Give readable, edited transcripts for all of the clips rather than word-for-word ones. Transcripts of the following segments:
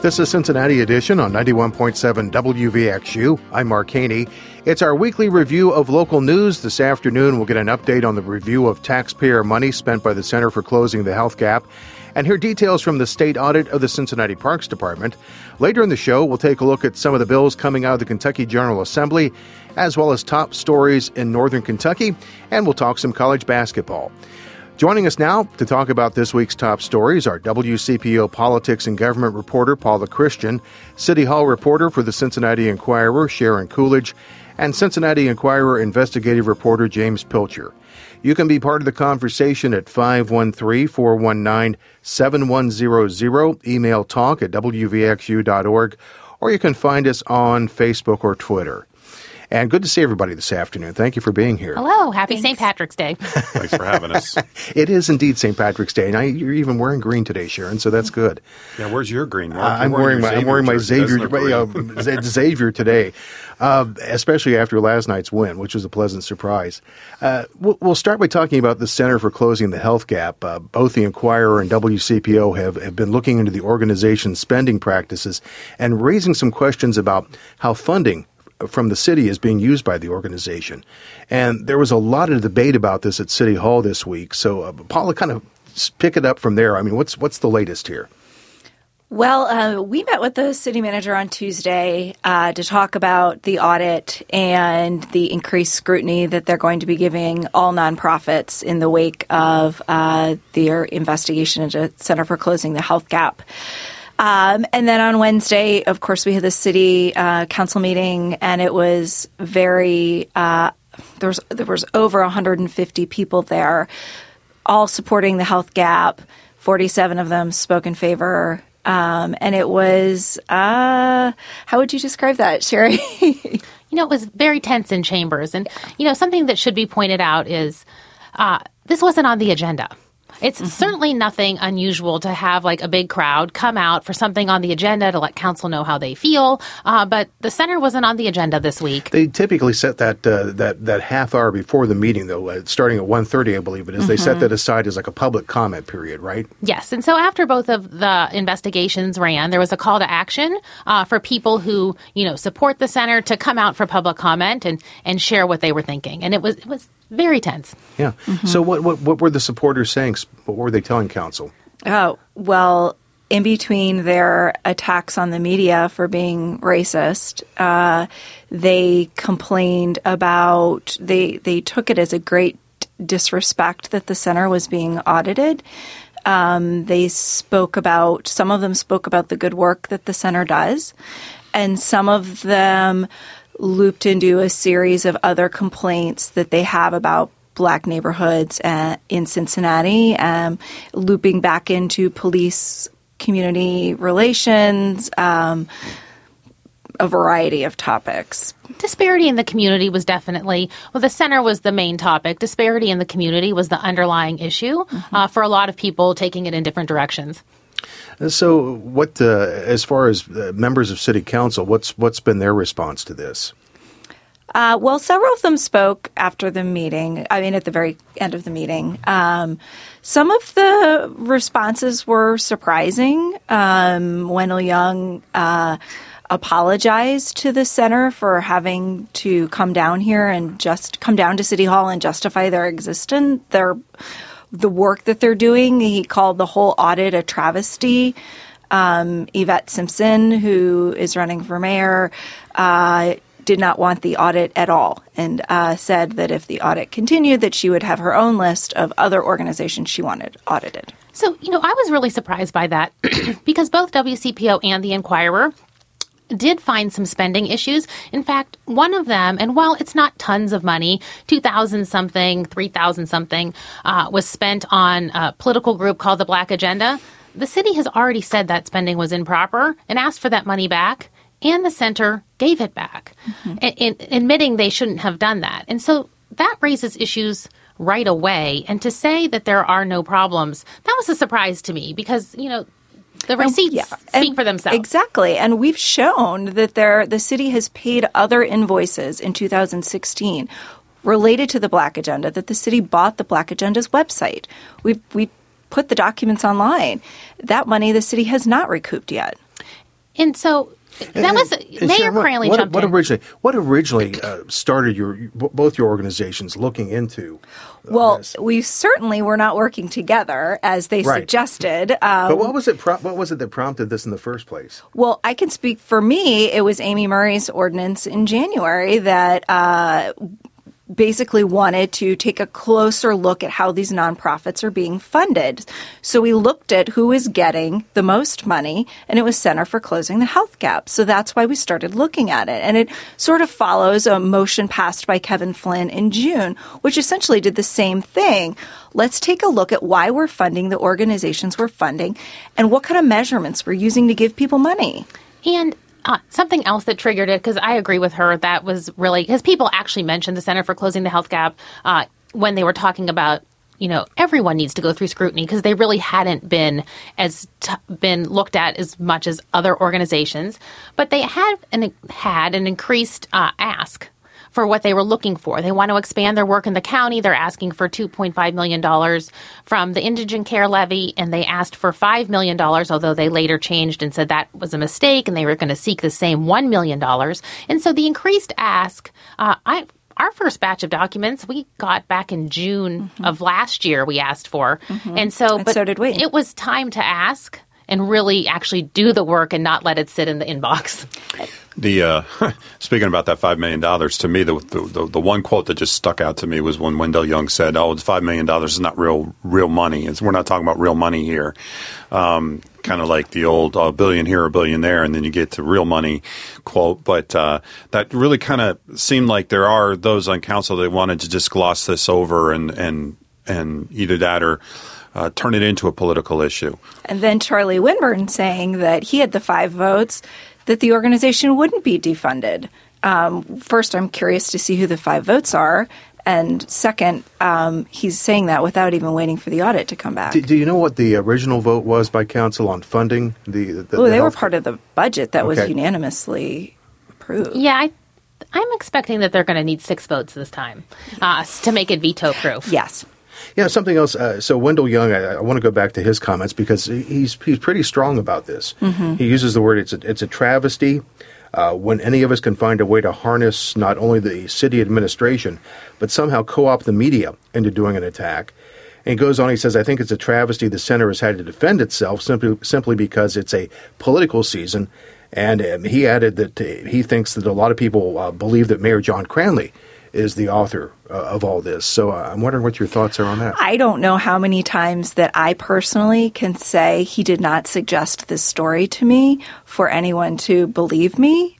This is Cincinnati Edition on 91.7 WVXU. I'm Mark Haney. It's our weekly review of local news. This afternoon, we'll get an update on the review of taxpayer money spent by the Center for Closing the Health Gap and hear details from the state audit of the Cincinnati Parks Department. Later in the show, we'll take a look at some of the bills coming out of the Kentucky General Assembly, as well as top stories in northern Kentucky, and we'll talk some college basketball. Joining us now to talk about this week's top stories are WCPO politics and government reporter Paula Christian, City Hall reporter for the Cincinnati Enquirer Sharon Coolidge, and Cincinnati Enquirer investigative reporter James Pilcher. You can be part of the conversation at 513-419-7100, email talk at wvxu.org, or you can find us on Facebook or Twitter. And good to see everybody this afternoon. Thank you for being here. Hello. Happy St. Patrick's Day. Thanks for having us. It is indeed St. Patrick's Day. And you're even wearing green today, Sharon, so that's good. Yeah, where's your green, Mark? I'm wearing my Xavier today, especially after last night's win, which was a pleasant surprise. We'll start by talking about the Center for Closing the Health Gap. Both the Enquirer and WCPO have been looking into the organization's spending practices and raising some questions about how funding from the city is being used by the organization. And there was a lot of debate about this at City Hall this week. So, Paula, kind of pick it up from there. I mean, what's the latest here? Well, we met with the city manager on Tuesday to talk about the audit and the increased scrutiny that they're going to be giving all nonprofits in the wake of their investigation into Center for Closing the Health Gap. And then on Wednesday, of course, we had the city council meeting, and it was very there was over 150 people there, all supporting the health gap. 47 of them spoke in favor, and it was how would you describe that, Sherry? It was very tense in chambers, and something that should be pointed out is this wasn't on the agenda. It's certainly nothing unusual to have like a big crowd come out for something on the agenda to let council know how they feel. But the center wasn't on the agenda this week. They typically set that half hour before the meeting, though, starting at 1:30, I believe it is. They set that aside as like a public comment period, right? Yes. And so after both of the investigations ran, there was a call to action for people who, support the center to come out for public comment and share what they were thinking. And it was very tense. Yeah. So what were the supporters saying? What were they telling council? Oh, well, in between their attacks on the media for being racist, they complained about, they took it as a great disrespect that the center was being audited. Some of them spoke about the good work that the center does, and some of them looped into a series of other complaints that they have about Black neighborhoods in Cincinnati, looping back into police community relations, a variety of topics. Disparity in the community was definitely, the center was the main topic. Disparity in the community was the underlying issue for a lot of people taking it in different directions. So what, as far as members of city council, what's been their response to this? Well, several of them spoke after the meeting, at the very end of the meeting. Some of the responses were surprising. Wendell Young apologized to the center for having to come down here and just come down to City Hall and justify their existence, the work that they're doing. He called the whole audit a travesty. Yvette Simpson, who is running for mayor, did not want the audit at all and said that if the audit continued, that she would have her own list of other organizations she wanted audited. So, I was really surprised by that because both WCPO and the Enquirer did find some spending issues. In fact, one of them, and while it's not tons of money, $2,000-something, $3,000-something, was spent on a political group called the Black Agenda. The city has already said that spending was improper and asked for that money back, and the center gave it back, admitting they shouldn't have done that. And so that raises issues right away. And to say that there are no problems, that was a surprise to me because, the receipts speak for themselves. Exactly. And we've shown that the city has paid other invoices in 2016 related to the Black Agenda, that the city bought the Black Agenda's website. We put the documents online. That money the city has not recouped yet. And so that was Mayor Sharon, Cranley jumped in. What originally started both your organizations looking into this? We certainly were not working together as they suggested. But what was it that prompted this in the first place? Well, I can speak for me. It was Amy Murray's ordinance in January that basically wanted to take a closer look at how these nonprofits are being funded. So we looked at who is getting the most money, and it was Center for Closing the Health Gap. So that's why we started looking at it. And it sort of follows a motion passed by Kevin Flynn in June, which essentially did the same thing. Let's take a look at why we're funding the organizations we're funding and what kind of measurements we're using to give people money. And something else that triggered it, because I agree with her, that was really because people actually mentioned the Center for Closing the Health Gap when they were talking about, everyone needs to go through scrutiny because they really hadn't been been looked at as much as other organizations. But they had an increased ask for what they were looking for. They want to expand their work in the county. They're asking for $2.5 million from the Indigent Care Levy, and they asked for $5 million, although they later changed and said that was a mistake, and they were going to seek the same $1 million. And so the increased ask, our first batch of documents we got back in June of last year we asked for. And so did we. It was time to ask and really actually do the work and not let it sit in the inbox. Speaking about that $5 million, to me, the one quote that just stuck out to me was when Wendell Young said, "Oh, it's $5 million is not real money. We're not talking about real money here." Kind of like the old billion here, a billion there, and then you get to real money quote. But that really kind of seemed like there are those on council that wanted to just gloss this over and either that or turn it into a political issue. And then Charlie Winburn saying that he had the 5 votes that the organization wouldn't be defunded. First, I'm curious to see who the 5 votes are. And second, he's saying that without even waiting for the audit to come back. Do you know what the original vote was by council on funding? They were part of the budget that was unanimously approved. Yeah, I'm expecting that they're going to need 6 votes this time to make it veto-proof. Yes. Yeah, something else. So Wendell Young, I want to go back to his comments because he's pretty strong about this. He uses the word, it's a travesty when any of us can find a way to harness not only the city administration, but somehow co-opt the media into doing an attack. And he goes on, he says, "I think it's a travesty the center has had to defend itself simply because it's a political season." And he added that he thinks that a lot of people believe that Mayor John Cranley is the author of all this. So I'm wondering what your thoughts are on that. I don't know how many times that I personally can say he did not suggest this story to me for anyone to believe me.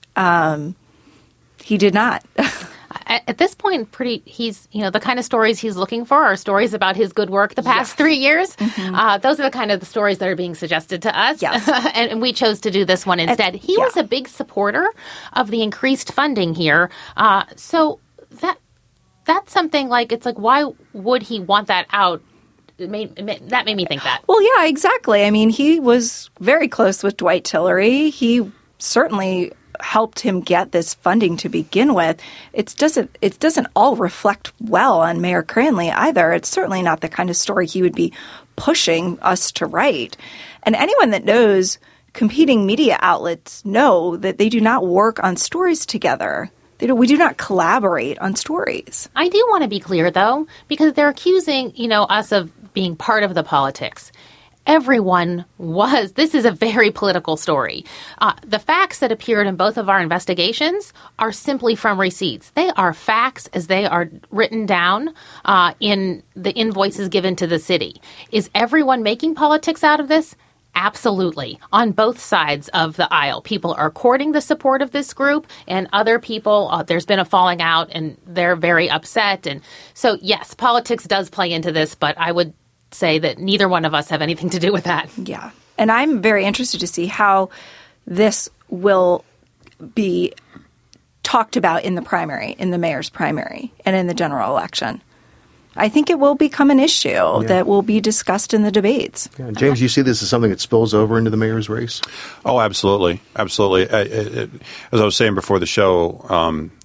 He did not. At this point, he's the kind of stories he's looking for are stories about his good work the past 3 years. Those are the kind of the stories that are being suggested to us. Yes. and we chose to do this one instead. He was a big supporter of the increased funding here. So that's something it's like, why would he want that out? That made me think that. Well, yeah, exactly. I mean, he was very close with Dwight Tillery. He certainly helped him get this funding to begin with. It doesn't all reflect well on Mayor Cranley either. It's certainly not the kind of story he would be pushing us to write. And anyone that knows competing media outlets know that they do not work on stories together. We do not collaborate on stories. I do want to be clear, though, because they're accusing, us of being part of the politics. Everyone was. This is a very political story. The facts that appeared in both of our investigations are simply from receipts. They are facts as they are written down in the invoices given to the city. Is everyone making politics out of this? Absolutely. On both sides of the aisle. People are courting the support of this group, and other people, there's been a falling out, and they're very upset. And so, yes, politics does play into this, but I would say that neither one of us have anything to do with that. Yeah. And I'm very interested to see how this will be talked about in the primary, in the mayor's primary, and in the general election. I think it will become an issue that will be discussed in the debates. Yeah. James, you see this as something that spills over into the mayor's race? Oh, absolutely. Absolutely. As I was saying before the show,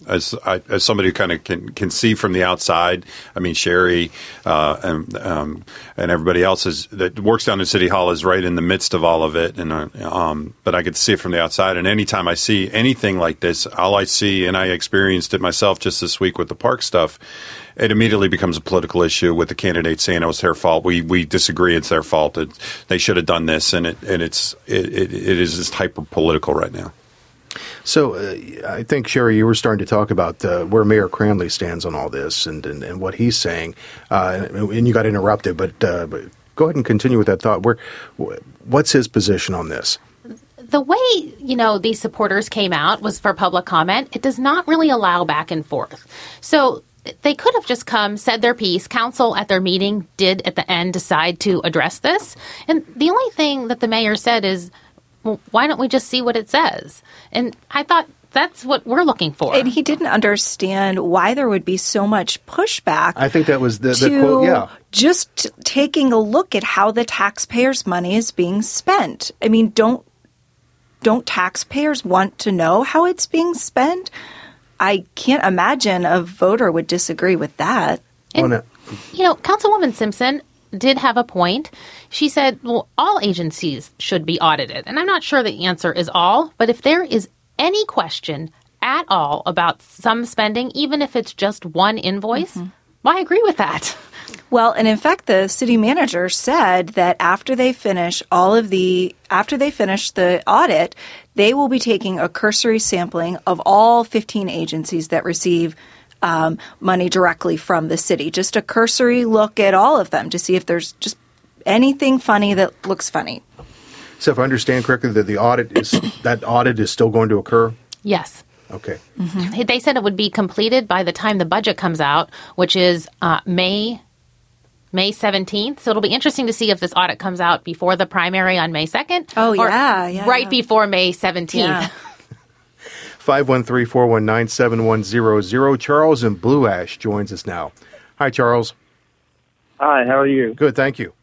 as somebody who kind of can see from the outside. I mean, Sherry and everybody else that works down in City Hall is right in the midst of all of it. And but I get to see it from the outside. And anytime I see anything like this, all I see, and I experienced it myself just this week with the park stuff, it immediately becomes a political issue with the candidates saying it was their fault. We disagree. It's their fault. They should have done this, and it is just hyper political right now. So I think, Sherry, you were starting to talk about where Mayor Cranley stands on all this and what he's saying, and you got interrupted. But go ahead and continue with that thought. What's his position on this? The way, these supporters came out was for public comment. It does not really allow back and forth. So they could have just come, said their piece. Council at their meeting did at the end decide to address this. And the only thing that the mayor said is, well, why don't we just see what it says? And I thought that's what we're looking for. And he didn't understand why there would be so much pushback. I think that was the quote, yeah. Just taking a look at how the taxpayers' money is being spent. I mean, don't taxpayers want to know how it's being spent? I can't imagine a voter would disagree with that. And, Councilwoman Simpson did have a point. She said, well, all agencies should be audited. And I'm not sure the answer is all, but if there is any question at all about some spending, even if it's just one invoice, well, I agree with that. Well, and in fact, the city manager said that after they finish the audit, they will be taking a cursory sampling of all 15 agencies that receive money directly from the city. Just a cursory look at all of them to see if there's just anything funny that looks funny. So if I understand correctly, that that audit is still going to occur? Yes. Okay. Mm-hmm. They said it would be completed by the time the budget comes out, which is May 17th. So it'll be interesting to see if this audit comes out before the primary on May 2nd. Oh, yeah. Right before May 17th. Yeah. 513-419-7100. Charles in Blue Ash joins us now. Hi, Charles. Hi, how are you? Good, thank you.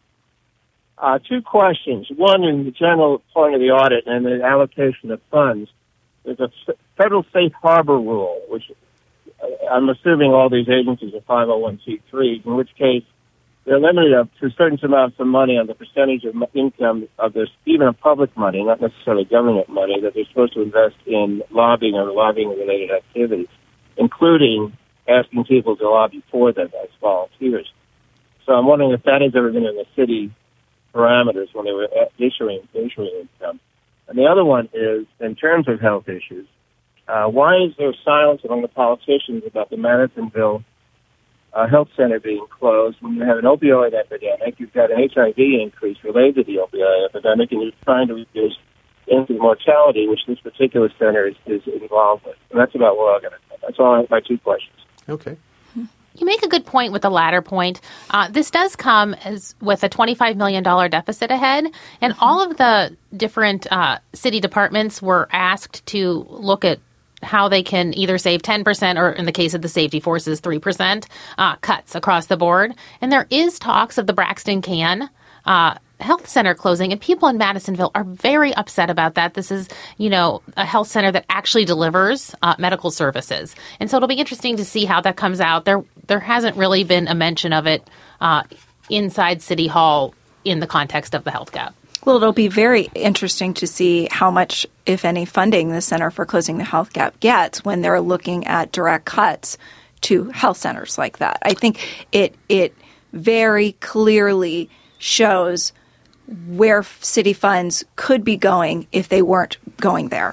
Two questions. One, in the general point of the audit and the allocation of funds, there's a federal safe harbor rule, which I'm assuming all these agencies are 501c3s, in which case they're limited to certain amounts of money on the percentage of income of this, even of public money, not necessarily government money, that they're supposed to invest in lobbying or lobbying-related activities, including asking people to lobby for them as volunteers. So I'm wondering if that has ever been in the city parameters when they were issuing income. And the other one is, in terms of health issues, why is there silence among the politicians about the Madisonville health center being closed when you have an opioid epidemic? You've got an HIV increase related to the opioid epidemic, and you're trying to reduce infant mortality, which this particular center is involved with. And that's about where I'm going to go. That's all my two questions. Okay. You make a good point with the latter point. This does come with a $25 million deficit ahead, and all of the different city departments were asked to look at how they can either save 10% or, in the case of the safety forces, 3% cuts across the board. And there is talks of the Braxton Can health center closing, and people in Madisonville are very upset about that. This is, a health center that actually delivers medical services. And so it'll be interesting to see how that comes out. There hasn't really been a mention of it inside City Hall in the context of the health gap. Well, it'll be very interesting to see how much, if any, funding the Center for Closing the Health Gap gets when they're looking at direct cuts to health centers like that. I think it very clearly shows where city funds could be going if they weren't going there.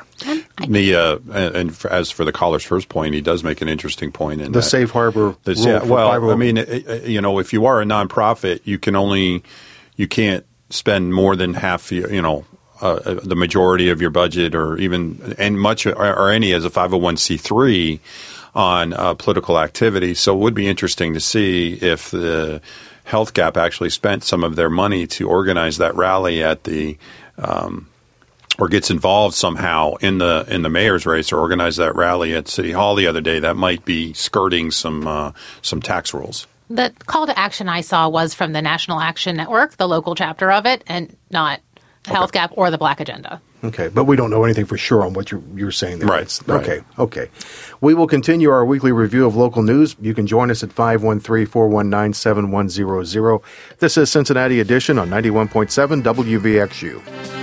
As for the caller's first point, he does make an interesting point. In the safe harbor rule. I mean, if you are a nonprofit, you can't spend more than half, the majority of your budget, or even much or any as a 501c3 on political activity. So it would be interesting to see if the Health Gap actually spent some of their money to organize that rally at the or gets involved somehow in the mayor's race, or organize that rally at City Hall the other day. That might be skirting some tax rules. The call to action I saw was from the National Action Network, the local chapter of it, and not the Health Gap or the Black Agenda. Okay, but we don't know anything for sure on what you're saying there. Right. Okay. We will continue our weekly review of local news. You can join us at 513-419-7100. This is Cincinnati Edition on 91.7 WVXU.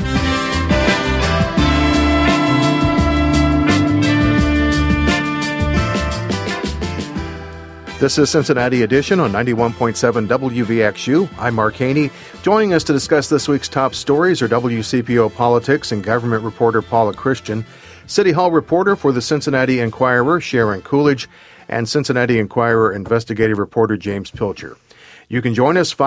This is Cincinnati Edition on 91.7 WVXU. I'm Mark Haney. Joining us to discuss this week's top stories are WCPO politics and government reporter Paula Christian, City Hall reporter for the Cincinnati Enquirer Sharon Coolidge, and Cincinnati Enquirer investigative reporter James Pilcher. You can join us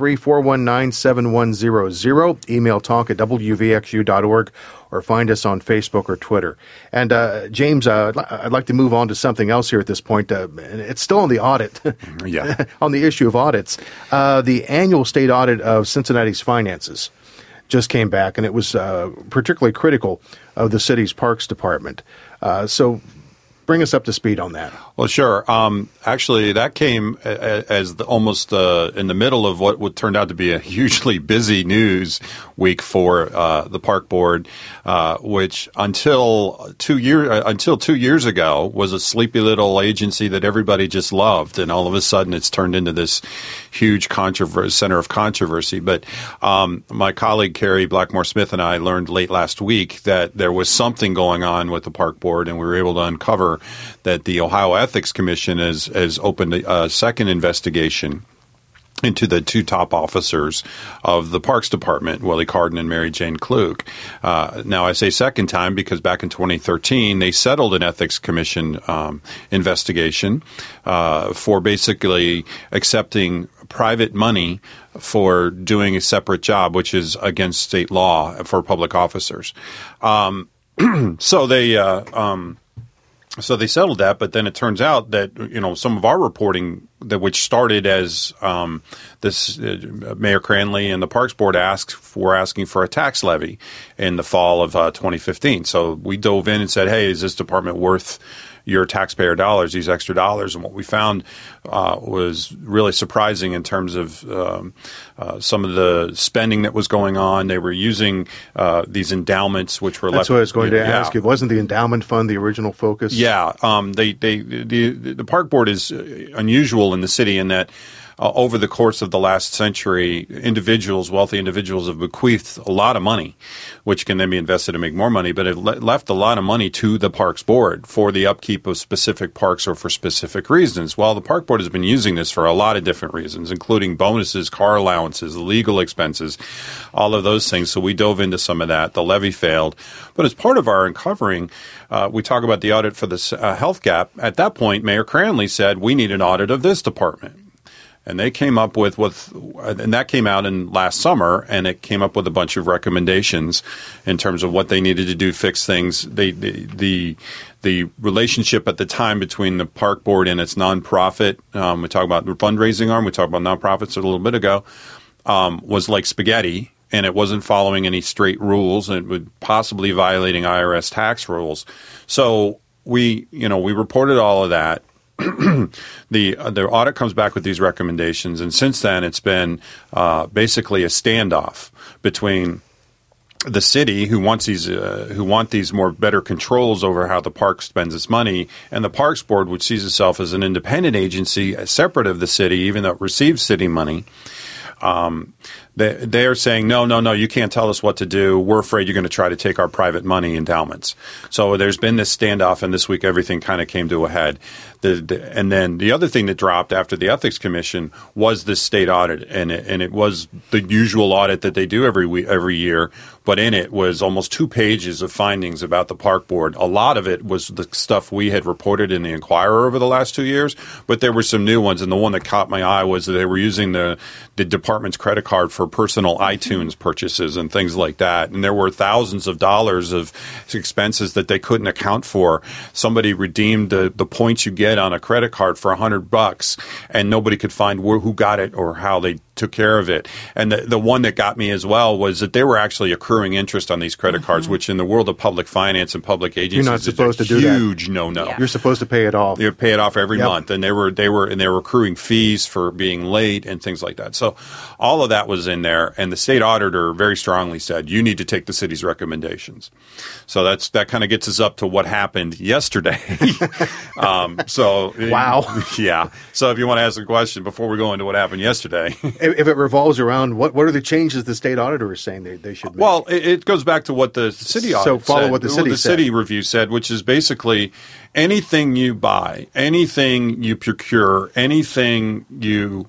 513-419-7100, email talk at wvxu.org, or find us on Facebook or Twitter. And James, I'd like to move on to something else here at this point. It's still on the audit, on the issue of audits. The annual state audit of Cincinnati's finances just came back, and it was particularly critical of the city's Parks Department. So bring us up to speed on that. Well, sure. Actually, that came as almost in the middle of what turned out to be a hugely busy news week for the Park Board, which until 2 years ago was a sleepy little agency that everybody just loved, and all of a sudden it's turned into this huge center of controversy. But my colleague Carrie Blackmore Smith and I learned late last week that there was something going on with the Park Board, and we were able to uncover that the Ohio Ethics Commission has opened a second investigation into the two top officers of the Parks Department, Willie Carden and Mary Jane Klug. Now, I say second time because back in 2013, they settled an Ethics Commission investigation for basically accepting private money for doing a separate job, which is against state law for public officers. So they settled that, but then it turns out that some of our reporting which started as this Mayor Cranley and the Parks Board asking for a tax levy in the fall of 2015. So we dove in and said, "Hey, is this department worth your taxpayer dollars, these extra dollars?" And what we found was really surprising in terms of some of the spending that was going on. They were using these endowments, which were That's what I was going to ask you. Wasn't the endowment fund the original focus? Yeah. The Park Board is unusual in the city in that over the course of the last century, wealthy individuals have bequeathed a lot of money, which can then be invested to make more money, but it left a lot of money to the Parks Board for the upkeep of specific parks or for specific reasons. Well, the Park Board has been using this for a lot of different reasons, including bonuses, car allowances, legal expenses, all of those things. So we dove into some of that. The levy failed. But as part of our uncovering, we talk about the audit for the health gap. At that point, Mayor Cranley said, we need an audit of this department. And they came up and that came out in last summer, and it came up with a bunch of recommendations in terms of what they needed to do, fix things. The relationship at the time between the Park Board and its nonprofit, we talked about the fundraising arm, we talked about nonprofits a little bit ago, was like spaghetti, and it wasn't following any straight rules, and it would possibly violating IRS tax rules. So we reported all of that. The audit comes back with these recommendations, and since then it's been basically a standoff between the city, who want these better controls over how the park spends its money, and the Parks Board, which sees itself as an independent agency, separate of the city, even though it receives city money. They are saying, no, you can't tell us what to do. We're afraid you're going to try to take our private money endowments. So there's been this standoff, and this week everything kind of came to a head. And then the other thing that dropped after the Ethics Commission was this state audit, and it was the usual audit that they do every year, but in it was almost 2 pages of findings about the Park Board. A lot of it was the stuff we had reported in the Enquirer over the last 2 years, but there were some new ones, and the one that caught my eye was that they were using the department's credit card for personal iTunes purchases and things like that, and there were thousands of dollars of expenses that they couldn't account for. Somebody redeemed the points you get on a credit card for $100, and nobody could find who got it or how they took care of it. And the one that got me as well was that they were actually accruing interest on these credit cards, which in the world of public finance and public agencies, you're not supposed to do that. Huge no-no. Yeah. You're supposed to pay it off. You pay it off every month, and they were accruing fees for being late and things like that. So all of that was in there, and the state auditor very strongly said, you need to take the city's recommendations. So that kind of gets us up to what happened yesterday. Wow. Yeah. So if you want to ask a question before we go into what happened yesterday. If it revolves around what are the changes the state auditor is saying they should make? Well, it goes back to what the city audit So follow said, what the city said. city review said, which is basically anything you buy, anything you procure, anything you,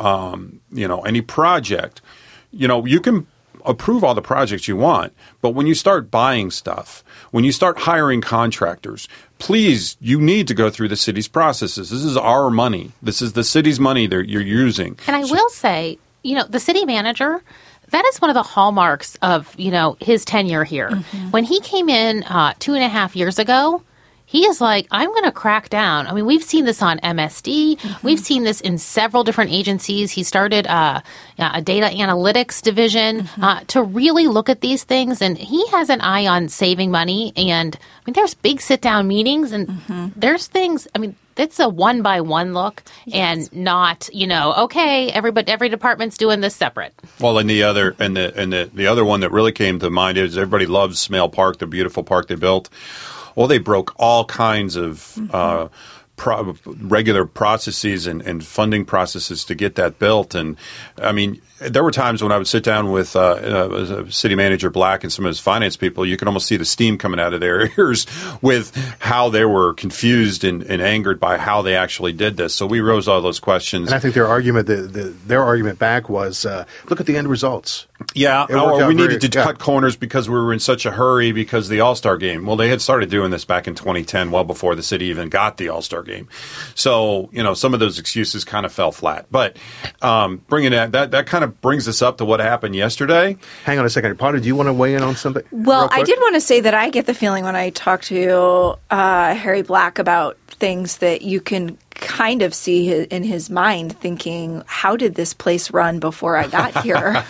any project, you can approve all the projects you want, but when you start buying stuff, when you start hiring contractors, please, you need to go through the city's processes. This is our money. This is the city's money that you're using. And I will say, the city manager, that is one of the hallmarks of, his tenure here. Mm-hmm. When he came in 2.5 years ago, he is like, I'm going to crack down. I mean, we've seen this on MSD. Mm-hmm. We've seen this in several different agencies. He started a data analytics division to really look at these things. And he has an eye on saving money. And, there's big sit-down meetings. And there's things, it's a one-by-one look and not, okay, every department's doing this separate. Well, and the other one that really came to mind is everybody loves Smale Park, the beautiful park they built. Well, they broke all kinds of regular processes and funding processes to get that built. And, there were times when I would sit down with City Manager Black and some of his finance people, you could almost see the steam coming out of their ears with how they were confused and angered by how they actually did this. So we rose all those questions. And I think their argument back was, look at the end results. Yeah, or we needed to cut corners because we were in such a hurry because of the All-Star Game. Well, they had started doing this back in 2010, well before the city even got the All-Star Game. So, some of those excuses kind of fell flat. But bringing that kind of brings us up to what happened yesterday. Hang on a second. Potter, do you want to weigh in on something? Well, I did want to say that I get the feeling when I talk to Harry Black about things that you can kind of see in his mind thinking, how did this place run before I got here?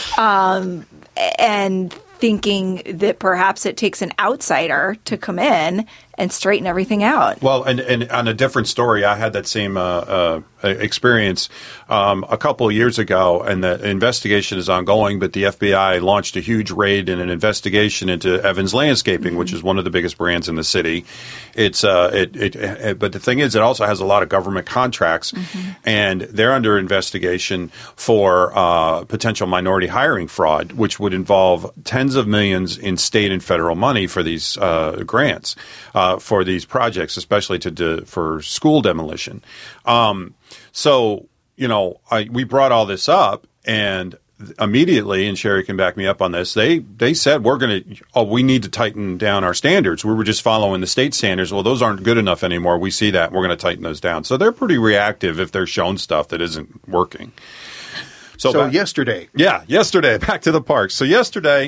And thinking that perhaps it takes an outsider to come in and straighten everything out. Well, and on a different story, I had that same experience a couple of years ago, and the investigation is ongoing, but the FBI launched a huge raid and an investigation into Evans Landscaping, which is one of the biggest brands in the city. It's but the thing is, it also has a lot of government contracts, and they're under investigation for potential minority hiring fraud, which would involve tens of millions in state and federal money for these grants. For these projects, especially for school demolition. So, we brought all this up, and immediately, and Sherry can back me up on this, they said we need to tighten down our standards. We were just following the state standards. Well, those aren't good enough anymore. We see that. We're going to tighten those down. So they're pretty reactive if they're shown stuff that isn't working. So yesterday. Yeah, yesterday. Back to the parks. So yesterday,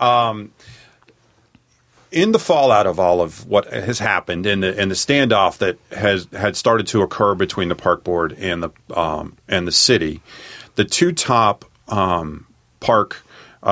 in the fallout of all of what has happened and the standoff that had started to occur between the park board and the city, the two top park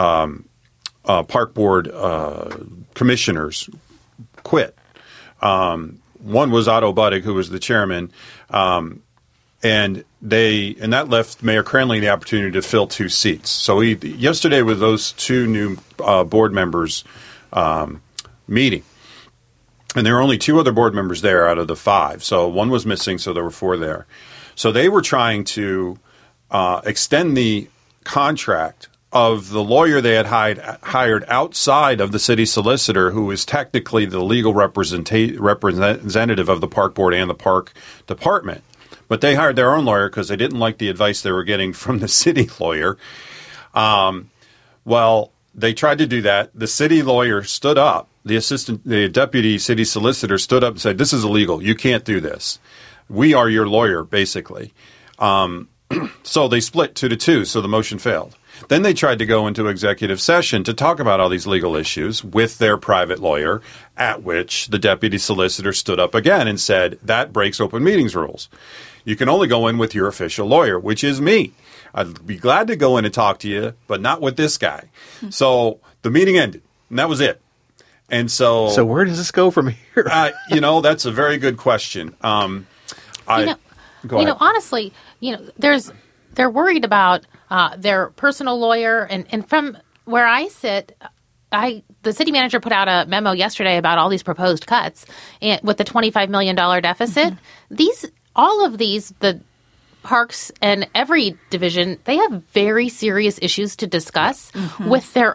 board commissioners quit. One was Otto Buddig, who was the chairman, and that left Mayor Cranley the opportunity to fill two seats. So yesterday with those two new board members meeting. And there were only two other board members there out of the five. So one was missing, so there were four there. So they were trying to extend the contract of the lawyer they had hired outside of the city solicitor, who is technically the legal representative of the park board and the park department. But they hired their own lawyer because they didn't like the advice they were getting from the city lawyer. Well, they tried to do that. The city lawyer stood up. The deputy city solicitor stood up and said, "This is illegal. You can't do this. We are your lawyer," basically. So they split 2-2, so the motion failed. Then they tried to go into executive session to talk about all these legal issues with their private lawyer, at which the deputy solicitor stood up again and said, "That breaks open meetings rules. You can only go in with your official lawyer," which is me. I'd be glad to go in and talk to you, but not with this guy. So the meeting ended, and that was it. And so where does this go from here? That's a very good question. Honestly, they're worried about their personal lawyer. And from where I sit, the city manager put out a memo yesterday about all these proposed cuts and with the $25 million deficit. All of these, the parks and every division, they have very serious issues to discuss with their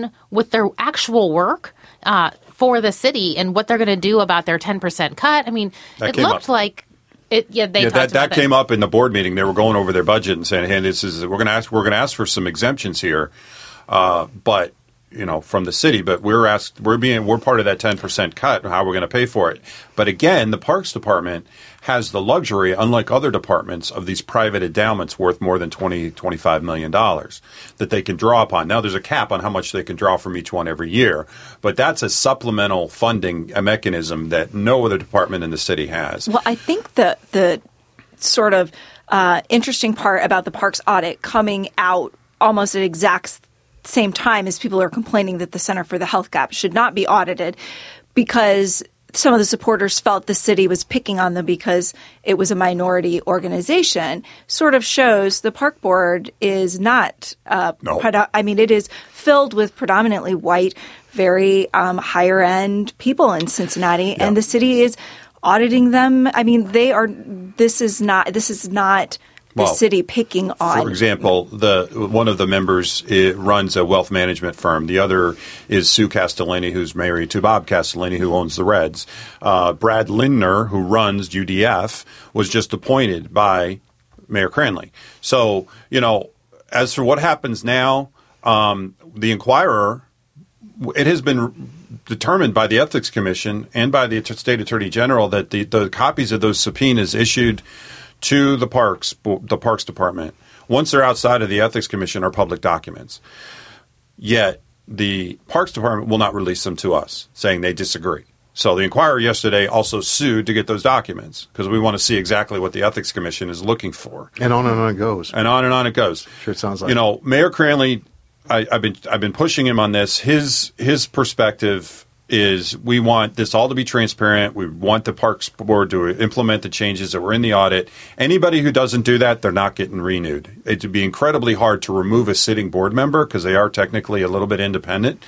actual work for the city and what they're going to do about their 10% cut. I mean, it looked like that came up in the board meeting. They were going over their budget and saying, "Hey, we're going to ask for some exemptions here, but." From the city, but we're part of that 10% cut. How we're going to pay for it? But again, the Parks Department has the luxury, unlike other departments, of these private endowments worth more than $25 million that they can draw upon. Now, there's a cap on how much they can draw from each one every year, but that's a supplemental funding mechanism that no other department in the city has. Well, I think the sort of interesting part about the parks audit coming out almost at exact same time as people are complaining that the Center for the Health Gap should not be audited because some of the supporters felt the city was picking on them because it was a minority organization, sort of shows the park board is not it is filled with predominantly white, very higher end people in Cincinnati, and the city is auditing them. I mean, this is not the city picking on. For example, one of the members runs a wealth management firm. The other is Sue Castellini, who's married to Bob Castellini, who owns the Reds. Brad Lindner, who runs UDF, was just appointed by Mayor Cranley. So, as for what happens now, the Inquirer, it has been determined by the Ethics Commission and by the State Attorney General that the copies of those subpoenas issued to the Parks Department, once they're outside of the Ethics Commission, are public documents. Yet the Parks Department will not release them to us, saying they disagree. So the Inquirer yesterday also sued to get those documents because we want to see exactly what the Ethics Commission is looking for. And on it goes. And on it goes. Sure, it sounds like. Mayor Cranley, I've been pushing him on this. His perspective is we want this all to be transparent. We want the Parks Board to implement the changes that were in the audit. Anybody who doesn't do that, they're not getting renewed. It would be incredibly hard to remove a sitting board member because they are technically a little bit independent.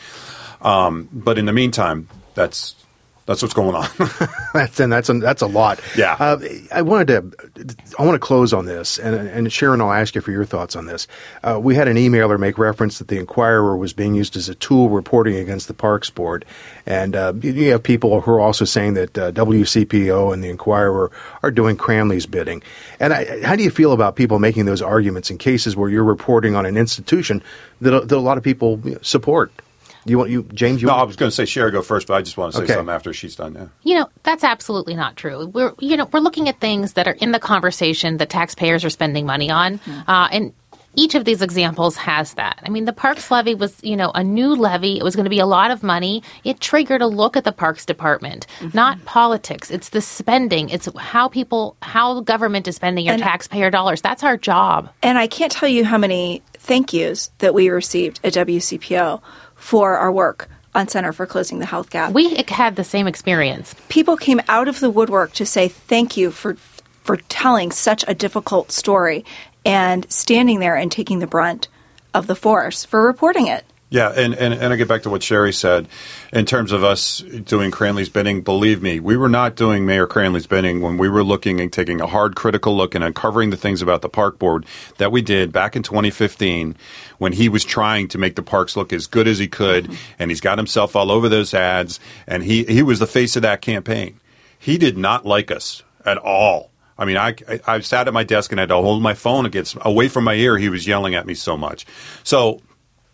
But in the meantime, that's what's going on. that's a lot. Yeah. I want to close on this, and Sharon, I'll ask you for your thoughts on this. We had an emailer make reference that the Inquirer was being used as a tool reporting against the Parks Board, and you have people who are also saying that WCPO and the Inquirer are doing Cranley's bidding. And how do you feel about people making those arguments in cases where you're reporting on an institution that a lot of people support? James? I was going to say Sherry go first, but I just want to say something after she's done. Yeah. That's absolutely not true. We're looking at things that are in the conversation that taxpayers are spending money on, and each of these examples has that. I mean, the Parks Levy was, a new levy. It was going to be a lot of money. It triggered a look at the Parks Department, not politics. It's the spending. It's how government is spending your taxpayer dollars. That's our job. And I can't tell you how many thank yous that we received at WCPO for our work on Center for Closing the Health Gap. We had the same experience. People came out of the woodwork to say thank you for telling such a difficult story and standing there and taking the brunt of the force for reporting it. Yeah, and I get back to what Sherry said. In terms of us doing Cranley's bidding, believe me, we were not doing Mayor Cranley's bidding when we were looking and taking a hard critical look and uncovering the things about the park board that we did back in 2015 when he was trying to make the parks look as good as he could, and he's got himself all over those ads, and he was the face of that campaign. He did not like us at all. I mean, I sat at my desk and I had to hold my phone away from my ear. He was yelling at me so much. So,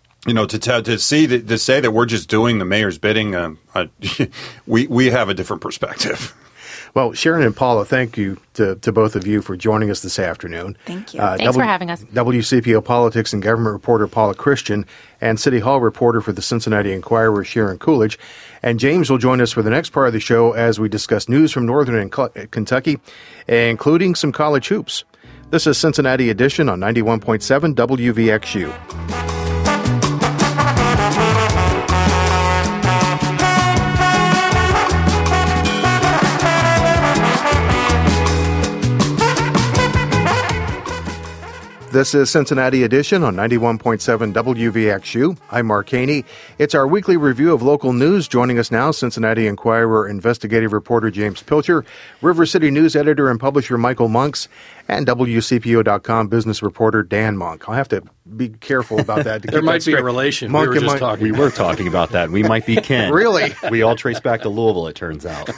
to say that we're just doing the mayor's bidding, we have a different perspective. Well, Sharon and Paula, thank you to both of you for joining us this afternoon. Thank you. Thanks for having us. WCPO politics and government reporter Paula Christian and City Hall reporter for the Cincinnati Inquirer Sharon Coolidge. And James will join us for the next part of the show as we discuss news from Northern Kentucky, including some college hoops. This is Cincinnati Edition on 91.7 WVXU. This is Cincinnati Edition on 91.7 WVXU. I'm Mark Haney. It's our weekly review of local news. Joining us now, Cincinnati Enquirer investigative reporter James Pilcher, River City News editor and publisher Michael Monks, and WCPO.com business reporter Dan Monk. I'll have to be careful about that. There might be a relation. Monk we were talking about that. We might be kin. Really? We all trace back to Louisville, it turns out.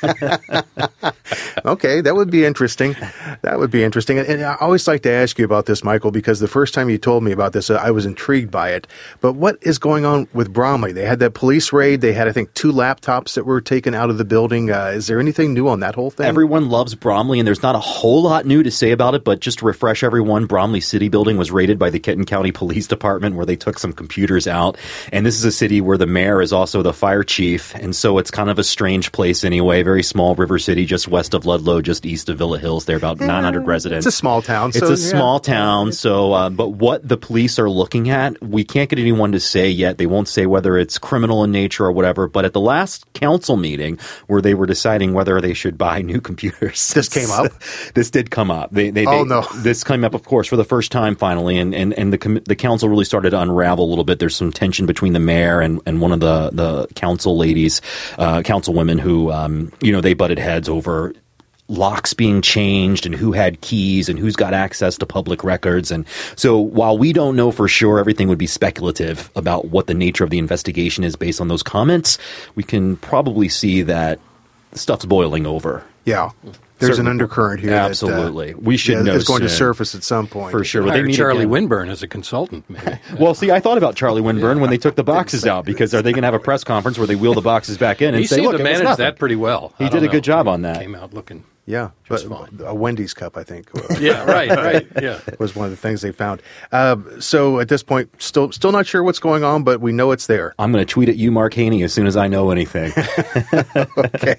Okay, that would be interesting. And I always like to ask you about this, Michael, because the first time you told me about this, I was intrigued by it. But what is going on with Bromley? They had that police raid. They had, I think, 2 laptops that were taken out of the building. Is there anything new on that whole thing? Everyone loves Bromley, and there's not a whole lot new to say about it, but just to refresh everyone, Bromley City Building was raided by the Kenton County Police Department, where they took some computers out. And this is a city where the mayor is also the fire chief, and so it's kind of a strange place anyway. Very small River City, just west of Ludlow, just east of Villa Hills. They're about 900 residents. It's a small town. It's a small town. So, but what the police are looking at, we can't get anyone to say yet. They won't say whether it's criminal in nature or whatever. But at the last council meeting, where they were deciding whether they should buy new computers, this came up. This did come up. No. This came up, of course, for the first time finally, and the council really started to unravel a little bit. There's some tension between the mayor and one of the council ladies, councilwomen who, they butted heads over locks being changed and who had keys and who's got access to public records. And so while we don't know for sure, everything would be speculative about what the nature of the investigation is based on those comments, we can probably see that stuff's boiling over. Yeah. There's an undercurrent here. Absolutely. We should know it's going soon. to surface at some point. For sure. Hire Charlie Winburn as a consultant, maybe. Well, see, I thought about Charlie Winburn when they took the boxes out, because are they going to have a press conference where they wheel the boxes back in and say, look, he seemed to manage that pretty well. He did a good job on that. Came out looking but fine. A Wendy's cup, I think. Yeah, right. Yeah, was one of the things they found. So at this point, still not sure what's going on, but we know it's there. I'm going to tweet at you, Mark Haney, as soon as I know anything. Okay.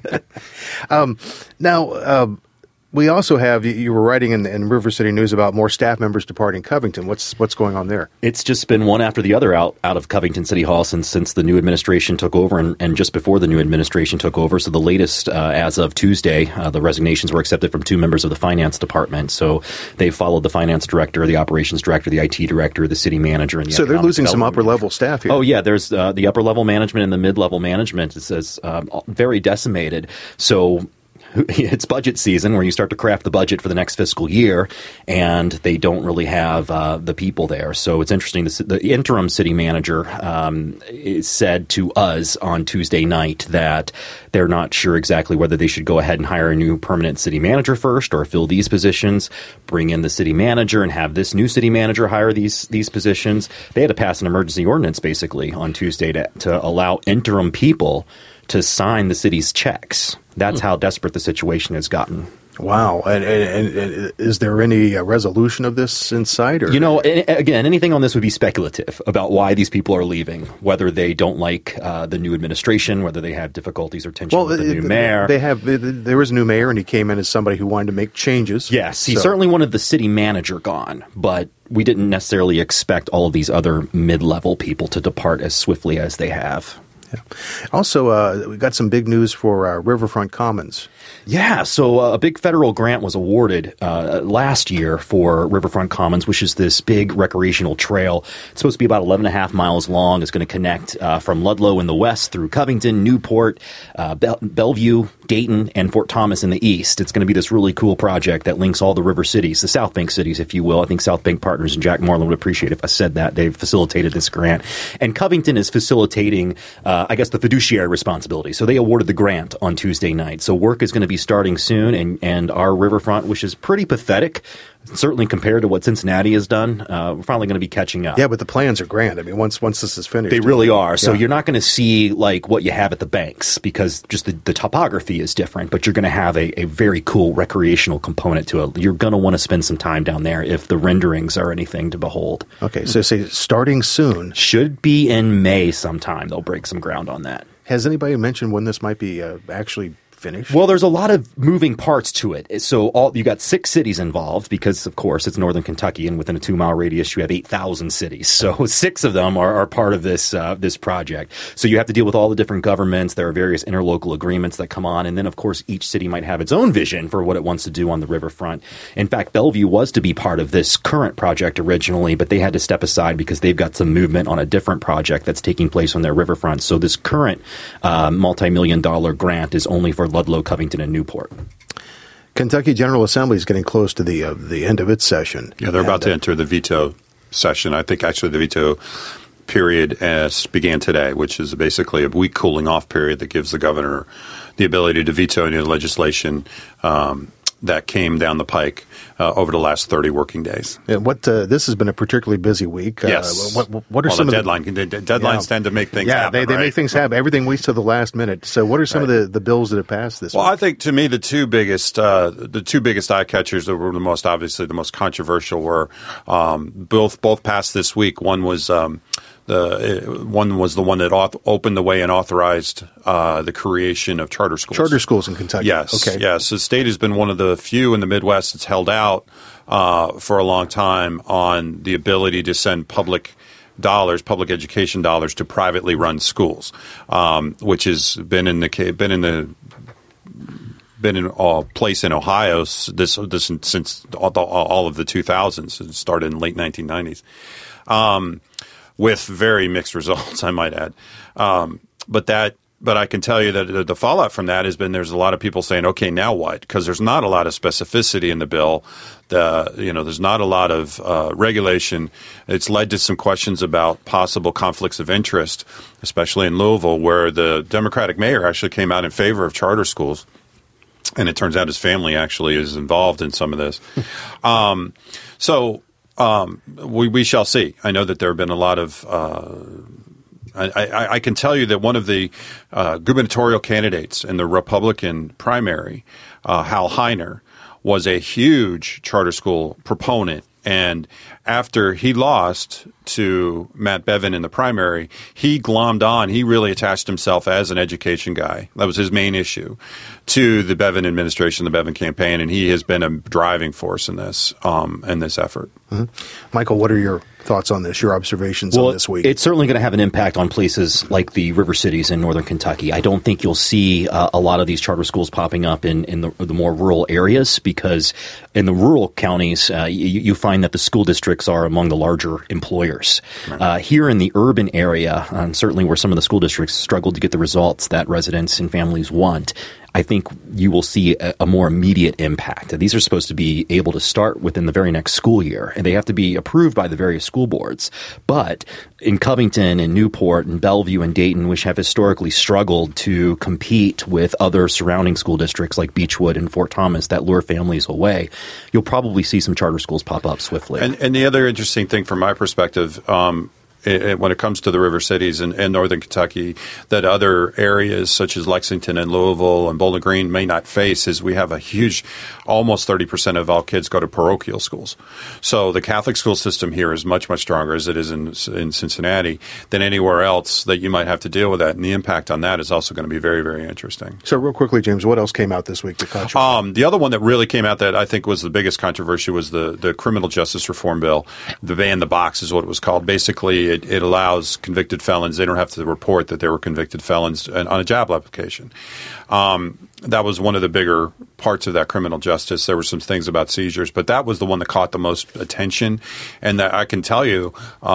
Now, we also have, you were writing in River City News about more staff members departing Covington. What's going on there? It's just been one after the other out of Covington City Hall since the new administration took over and just before the new administration took over. So the latest, as of Tuesday, the resignations were accepted from 2 members of the finance department. So they followed the finance director, the operations director, the IT director, the city manager, and the So they're losing some upper-level staff here. Oh, yeah. There's the upper-level management and the mid-level management. It says very decimated. So it's budget season where you start to craft the budget for the next fiscal year, and they don't really have the people there. So it's interesting. The interim city manager said to us on Tuesday night that they're not sure exactly whether they should go ahead and hire a new permanent city manager first or fill these positions, bring in the city manager and have this new city manager hire these positions. They had to pass an emergency ordinance basically on Tuesday to allow interim people to sign the city's checks. That's how desperate the situation has gotten. Wow. And is there any resolution of this in sight? Or? Again, anything on this would be speculative about why these people are leaving, whether they don't like the new administration, whether they have difficulties or tension with the new mayor. There was a new mayor, and he came in as somebody who wanted to make changes. Yes, he certainly wanted the city manager gone, but we didn't necessarily expect all of these other mid-level people to depart as swiftly as they have. Yeah. Also, we got some big news for Riverfront Commons. Yeah, so a big federal grant was awarded last year for Riverfront Commons, which is this big recreational trail. It's supposed to be about 11.5 miles long. It's going to connect from Ludlow in the west through Covington, Newport, Bellevue, Dayton, and Fort Thomas in the east. It's going to be this really cool project that links all the river cities, the South Bank cities, if you will. I think South Bank Partners and Jack Moreland would appreciate if I said that. They've facilitated this grant. And Covington is facilitating, the fiduciary responsibility. So they awarded the grant on Tuesday night. So work is going to be starting soon, and our riverfront, which is pretty pathetic, certainly compared to what Cincinnati has done, we're finally going to be catching up. Yeah, but the plans are grand. I mean, once this is finished. They really are. So you're not going to see like what you have at the banks because just the topography is different, but you're going to have a very cool recreational component to it. You're going to want to spend some time down there if the renderings are anything to behold. Okay, so say starting soon. Should be in May sometime. They'll break some ground on that. Has anybody mentioned when this might be actually finished? Well, there's a lot of moving parts to it. So you got 6 cities involved because, of course, it's northern Kentucky, and within a 2-mile radius, you have 8,000 cities. So 6 of them are part of this project. So you have to deal with all the different governments. There are various interlocal agreements that come on, and then, of course, each city might have its own vision for what it wants to do on the riverfront. In fact, Bellevue was to be part of this current project originally, but they had to step aside because they've got some movement on a different project that's taking place on their riverfront. So this current multi-million-dollar grant is only for Ludlow, Covington, and Newport. Kentucky General Assembly is getting close to the end of its session. Yeah, they're about to enter the veto session. I think actually the veto period began today, which is basically a week cooling off period that gives the governor the ability to veto any legislation that came down the pike over the last 30 working days. Yeah, this has been a particularly busy week. Yes. What are some the of deadlines tend to make things happen. They make things happen. Everything waits to the last minute. So what are some of the bills that have passed this week? Well, I think to me the two biggest eye catchers that were the most controversial were both passed this week. One was the one that opened the way and authorized the creation of charter schools. Charter schools in Kentucky. Yes. Okay. Yes. The state has been one of the few in the Midwest that's held out for a long time on the ability to send public education dollars to privately run schools, which has been in place in Ohio since all of the 2000s. It started in the late 1990s. With very mixed results, I might add. But I can tell you that the fallout from that has been there's a lot of people saying, okay, now what? Because there's not a lot of specificity in the bill. There's not a lot of regulation. It's led to some questions about possible conflicts of interest, especially in Louisville, where the Democratic mayor actually came out in favor of charter schools. And it turns out his family actually is involved in some of this. We shall see. I know that there have been a lot of I can tell you that one of the gubernatorial candidates in the Republican primary, Hal Heiner, was a huge charter school proponent. And after he lost to Matt Bevin in the primary, he glommed on. He really attached himself as an education guy. That was his main issue to the Bevin administration, the Bevin campaign, and he has been a driving force in this effort. Mm-hmm. Michael, what are your thoughts on this, your observations on this week? It's certainly going to have an impact on places like the river cities in northern Kentucky. I don't think you'll see a lot of these charter schools popping up in the more rural areas because in the rural counties, you find that the school districts are among the larger employers. Right. Here in the urban area, certainly where some of the school districts struggle to get the results that residents and families want, I think you will see a more immediate impact. These are supposed to be able to start within the very next school year, and they have to be approved by the various school boards. But in Covington and Newport and Bellevue and Dayton, which have historically struggled to compete with other surrounding school districts like Beechwood and Fort Thomas that lure families away, you'll probably see some charter schools pop up swiftly. And the other interesting thing from my perspective, when it comes to the river cities in northern Kentucky that other areas such as Lexington and Louisville and Bowling Green may not face is we have a huge, almost 30% of all kids go to parochial schools. So the Catholic school system here is much, much stronger as it is in Cincinnati than anywhere else that you might have to deal with that. And the impact on that is also going to be very, very interesting. So real quickly, James, what else came out this week that caught you? The other one that really came out that I think was the biggest controversy was the criminal justice reform bill. The ban the box is what it was called. Basically, it allows convicted felons, they don't have to report that they were convicted felons on a job application. That was one of the bigger parts of that criminal justice. There were some things about seizures, but that was the one that caught the most attention. And that I can tell you,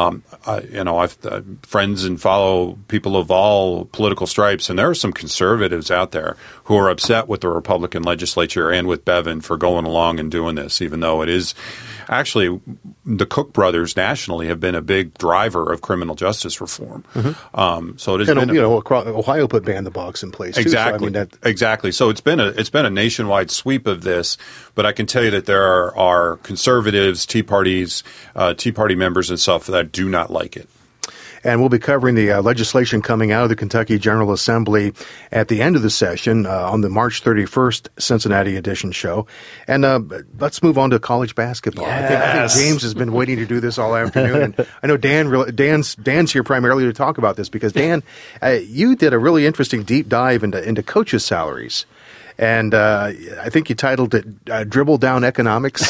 I've friends and follow people of all political stripes, and there are some conservatives out there who are upset with the Republican legislature and with Bevin for going along and doing this, even though it is actually the Koch brothers nationally have been a big driver of criminal justice reform. Mm-hmm. So it has been Ohio put ban the box in place exactly. Too, so, exactly. So it's been a nationwide sweep of this. But I can tell you that there are conservatives, Tea Party members and stuff that do not like it. And we'll be covering the legislation coming out of the Kentucky General Assembly at the end of the session on the March 31st Cincinnati edition show. And let's move on to college basketball. Yes. I think James has been waiting to do this all afternoon. And I know Dan's here primarily to talk about this because, Dan, you did a really interesting deep dive into coaches' salaries. and I think you titled it "Dribble Down Economics."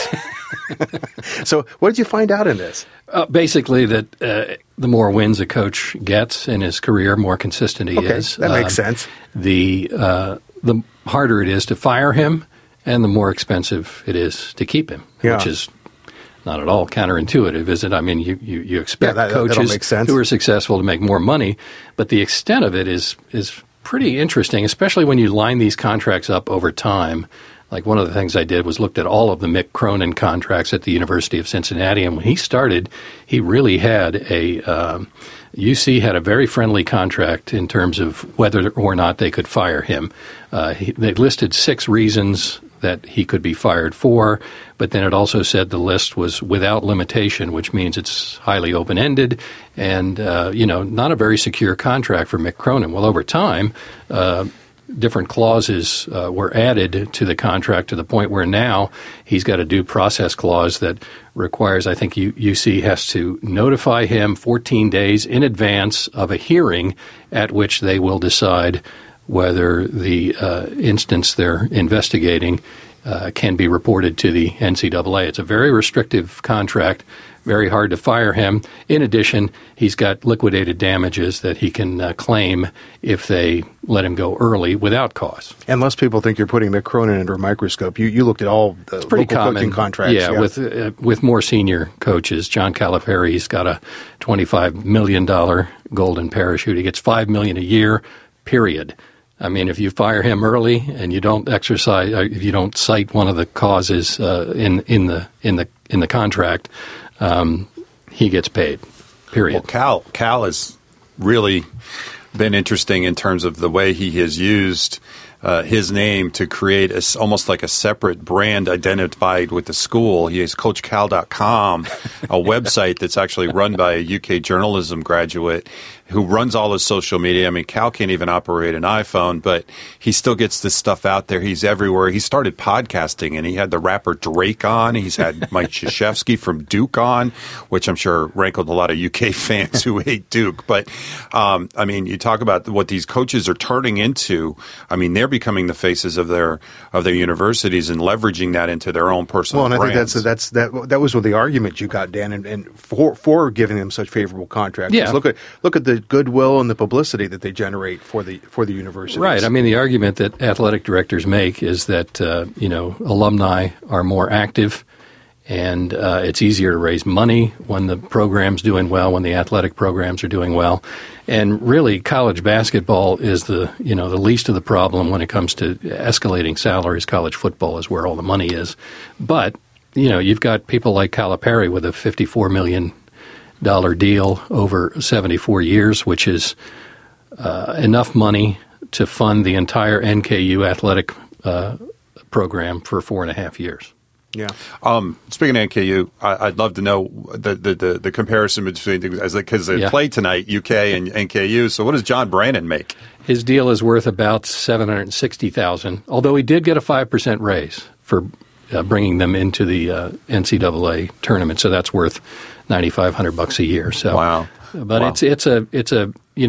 So, what did you find out in this? Basically, that the more wins a coach gets in his career, more consistent he is. That makes sense. The harder it is to fire him, and the more expensive it is to keep him, which is not at all counterintuitive, is it? I mean, you expect coaches who are successful to make more money, but the extent of it is pretty interesting, especially when you line these contracts up over time. Like one of the things I did was looked at all of the Mick Cronin contracts at the University of Cincinnati, and when he started, he really had UC had a very friendly contract in terms of whether or not they could fire him. They listed 6 reasons that he could be fired for, but then it also said the list was without limitation, which means it's highly open-ended and, not a very secure contract for Mick Cronin. Well, over time, different clauses were added to the contract to the point where now he's got a due process clause that requires, I think UC has to notify him 14 days in advance of a hearing at which they will decide whether the instance they're investigating can be reported to the NCAA. It's a very restrictive contract, very hard to fire him. In addition, he's got liquidated damages that he can claim if they let him go early without cause. Unless people think you're putting Mick Cronin under a microscope, you looked at all the local coaching contracts. Yeah, with more senior coaches. John Calipari's got a $25 million golden parachute. He gets $5 million a year, period. I mean, if you fire him early and you don't exercise, if you don't cite one of the causes in the contract, he gets paid. Period. Well, Cal has really been interesting in terms of the way he has used his name to create almost like a separate brand identified with the school. He has CoachCal.com, a website that's actually run by a UK journalism graduate who runs all his social media. I mean, Cal can't even operate an iPhone, but he still gets this stuff out there. He's everywhere. He started podcasting, and he had the rapper Drake on. He's had Mike Krzyzewski from Duke on, which I'm sure rankled a lot of UK fans who hate Duke. But, I mean, you talk about what these coaches are turning into. I mean, they're becoming the faces of their universities and leveraging that into their own personal brands. I think that was one of the arguments you got, Dan, and for giving them such favorable contracts. Yeah. Look at the goodwill and the publicity that they generate for the universities. Right. I mean, the argument that athletic directors make is that alumni are more active, and it's easier to raise money when the program's doing well, when the athletic programs are doing well. And really, college basketball is the least of the problem when it comes to escalating salaries. College football is where all the money is. But, you've got people like Calipari with a $54 million deal over 74 years, which is enough money to fund the entire NKU athletic program for 4.5 years. Yeah. Speaking of NKU, I'd love to know the comparison between because they play tonight, UK and NKU. So what does John Brannon make? His deal is worth about $760,000. Although he did get a 5% raise for bringing them into the NCAA tournament, so that's worth $9,500 a year. So, wow. But wow. it's a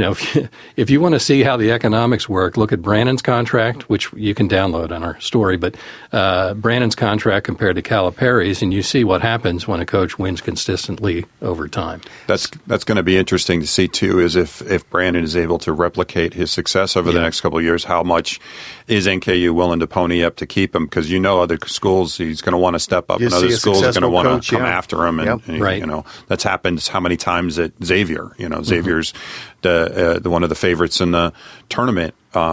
if you want to see how the economics work, look at Brannon's contract, which you can download on our story. But Brannon's contract compared to Calipari's, and you see what happens when a coach wins consistently over time. That's going to be interesting to see too. Is if Brannon is able to replicate his success over the next couple of years, how much is NKU willing to pony up to keep him? Because other schools he's going to want to step up, and other schools are going to want to come after him. And right. That's happened how many times at Xavier. Xavier's the one of the favorites in the tournament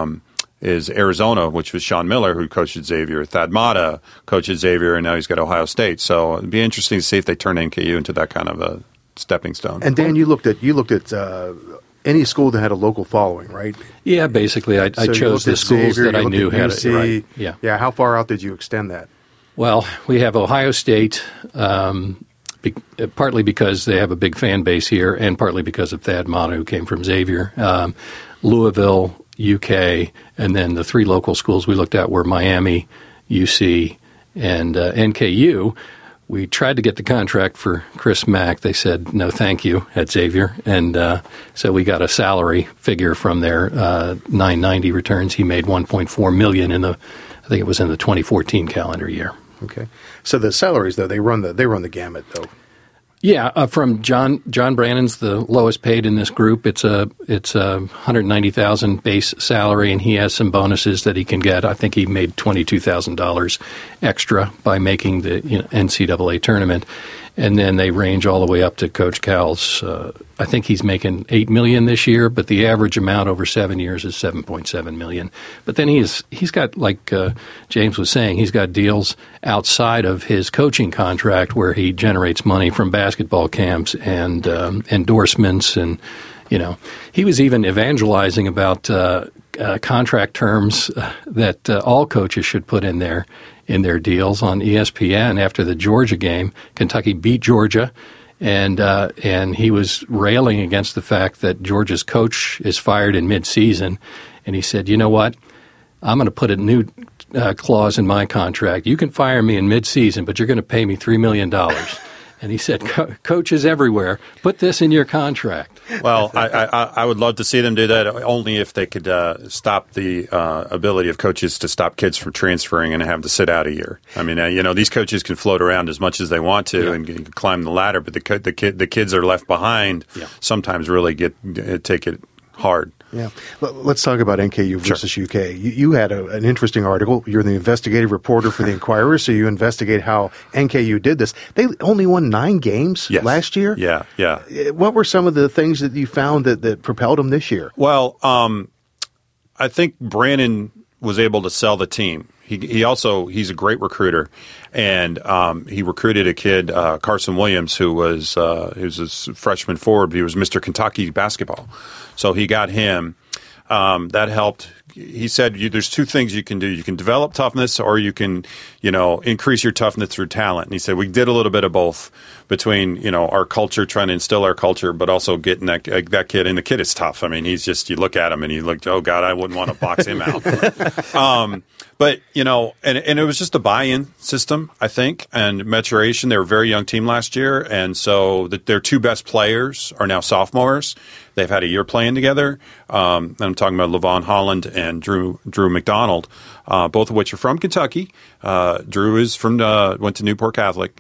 is Arizona, which was Sean Miller, who coached at Xavier. Thad Matta coached at Xavier, and now he's got Ohio State. So it'd be interesting to see if they turn NKU into that kind of a stepping stone. And Dan, you looked at any school that had a local following, right? Yeah, basically, I chose the schools Xavier, that I knew had it. Right. Yeah. How far out did you extend that? Well, we have Ohio State. Partly because they have a big fan base here, and partly because of Thad Matta, who came from Xavier. Louisville, UK, and then the 3 local schools we looked at were Miami, UC, and NKU. We tried to get the contract for Chris Mack. They said, no, thank you, at Xavier. And so we got a salary figure from their 990 returns. He made $1.4 million in the think it was in the 2014 calendar year. Okay. So the salaries, though, they run the gamut, though. Yeah, from John Brannon's the lowest paid in this group. It's a $190,000 base salary, and he has some bonuses that he can get. I think he made $22,000 extra by making the NCAA tournament, and then they range all the way up to Coach Cal's. I think he's making $8 million this year, but the average amount over 7 years is $7.7 million. But then he's got, like James was saying, he's got deals outside of his coaching contract where he generates money from basketball camps and endorsements, and he was even evangelizing about contract terms that all coaches should put in their deals on ESPN after the Georgia game. Kentucky beat Georgia, and he was railing against the fact that Georgia's coach is fired in midseason, and he said, "You know what? I'm going to put a new clause in my contract. You can fire me in midseason, but you're going to pay me $3 million." And he said, "Coaches everywhere, put this in your contract." Well, I would love to see them do that, only if they could stop the ability of coaches to stop kids from transferring and have to sit out a year. I mean, these coaches can float around as much as they want to and climb the ladder, but the kids are left behind. Sometimes really take it hard. Yeah. Let's talk about NKU versus UK. You had an interesting article. You're the investigative reporter for the Inquirer, so you investigate how NKU did this. They only won 9 games last year? Yeah. What were some of the things that you found that propelled them this year? Well, I think Brannon was able to sell the team. He's a great recruiter, and he recruited a kid, Carson Williams, who was a freshman forward. He was Mr. Kentucky basketball, so he got him. That helped. He said there's 2 things you can do. You can develop toughness, or you can, increase your toughness through talent. And he said we did a little bit of both between, our culture, trying to instill our culture, but also getting that kid. And the kid is tough. I mean, he's just, you look at him and you look, oh God, I wouldn't want to box him out. But, and it was just a buy-in system, I think, and maturation. They were a very young team last year, and so their 2 best players are now sophomores. They've had a year playing together. And I'm talking about Levon Holland and Drew McDonald, both of which are from Kentucky. Drew is went to Newport Catholic.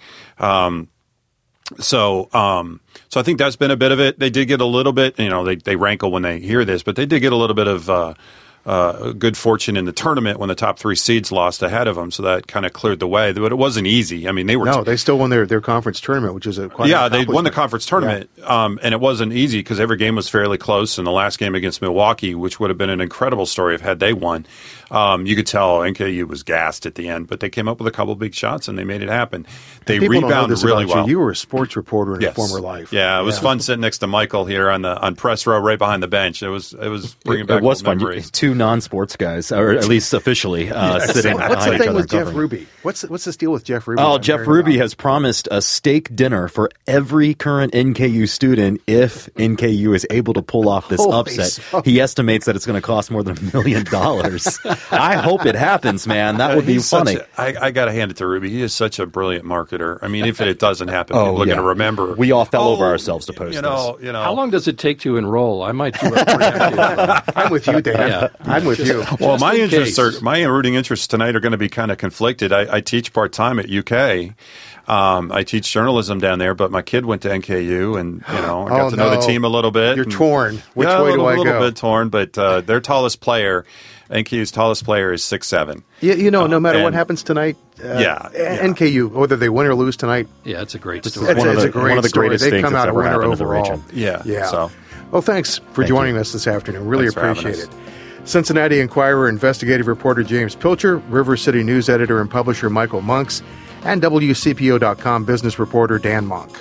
So I think that's been a bit of it. They did get a little bit, they rankle when they hear this, but they did get a little bit of good fortune in the tournament when the top 3 seeds lost ahead of them, so that kind of cleared the way. But it wasn't easy. I mean, they still won their conference tournament, which is quite an accomplishment. They won the conference tournament, and it wasn't easy because every game was fairly close. And the last game against Milwaukee, which would have been an incredible story had they won, you could tell NKU was gassed at the end, but they came up with a couple big shots and they made it happen. They rebounded really well. You were a sports reporter in a former life. Yeah, it was fun sitting next to Michael here on press row, right behind the bench. It was bringing back old memories. 2 non-sports guys, or at least officially, sitting behind each other. What's the thing with Jeff Ruby? What's this deal with Jeff Ruby? Oh, Jeff Ruby has promised a steak dinner for every current NKU student if NKU is able to pull off this upset. He estimates that it's going to cost more than $1 million. I hope it happens, man. That would be funny. I got to hand it to Ruby. He is such a brilliant marketer. I mean, if it doesn't happen, people are going to remember. We all fell over ourselves to post this. How long does it take to enroll? I might do it. I'm with you, Dan. Yeah. I'm with you. Well, my rooting interests tonight are going to be kind of conflicted. I teach part-time at UK. I teach journalism down there, but my kid went to NKU, and I got to know the team a little bit. You're torn. Which way do I go? A little bit torn, but their tallest player, NKU's tallest player, is 6'7". No matter what happens tonight, NKU, whether they win or lose tonight, it's a great story. It's one of the greatest things they come out a winner overall. Yeah. So. Well, thanks for joining us this afternoon. Really appreciate it. Cincinnati Inquirer investigative reporter James Pilcher, River City News editor and publisher Michael Monks, and WCPO.com business reporter Dan Monk.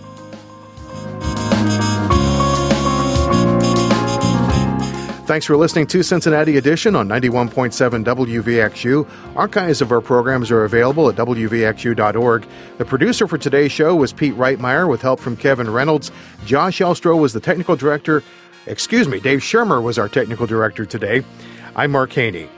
Thanks for listening to Cincinnati Edition on 91.7 WVXU. Archives of our programs are available at WVXU.org. The producer for today's show was Pete Reitmeyer with help from Kevin Reynolds. Josh Elstro was the technical director. Dave Shermer was our technical director today. I'm Mark Haney.